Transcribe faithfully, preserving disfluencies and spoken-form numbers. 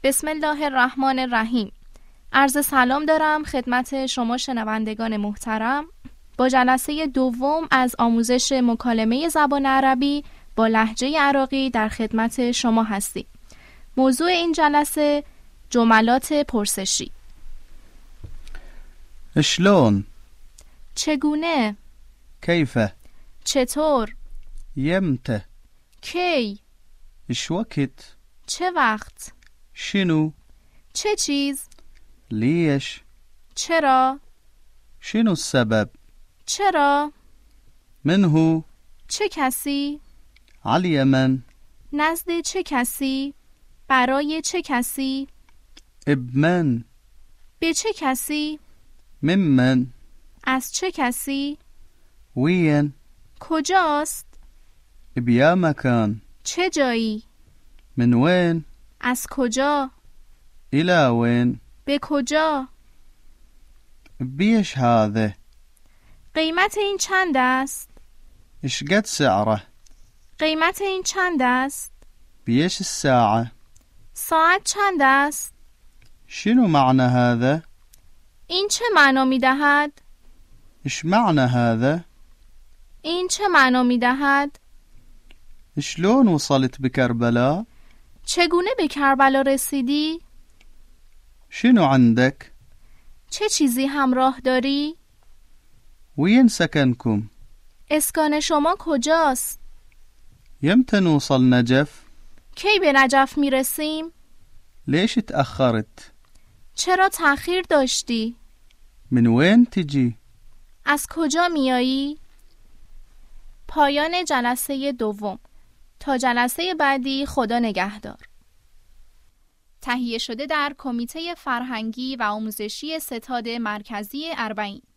بسم الله الرحمن الرحیم. عرض سلام دارم خدمت شما شنوندگان محترم. با جلسه دوم از آموزش مکالمه زبان عربی با لهجه عراقی در خدمت شما هستیم. موضوع این جلسه جملات پرسشی. شلون؟ چگونه؟ كيف؟ چطور؟ يمتى؟ کی؟ ايش وقت؟ چه وقت؟ شنو؟ چه چیز؟ ليش؟ چرا؟ شنو السبب؟ چرا؟ من هو؟ چه کسی؟ علي من؟ نزد چه کسی؟ برای چه کسی؟ ابمن؟ به چه کسی؟ ممن؟ از چه کسی؟ وين؟ کجاست؟ بيا مكان؟ چه جایی؟ من وين؟ از کجا؟ إلى وين؟ به کجا؟ بيش هذا؟ قیمت این چند است؟ إيش قد سعره؟ قیمت این چند است؟ بيش الساعة؟ ساعت چند است؟ شنو معنى هذا؟ این چه معنا می دهد؟ إيش معنى هذا؟ این چه معنا می دهد؟ شلون وصلت بكربلاء؟ چگونه به کربلا رسیدی؟ شنو عندك؟ چه چیزی همراه داری؟ وين سكنكم؟ اسکان شما کجاست؟ يمتى نوصل نجف؟ کی به نجف می رسیم؟ ليش تأخرت؟ چرا تأخیر داشتی؟ من وين تجي؟ از کجا میایی؟ پایان جلسه دوم. تا جلسه بعدی خدا نگهدار. تهیه شده در کمیته فرهنگی و آموزشی ستاد مرکزی اربعین.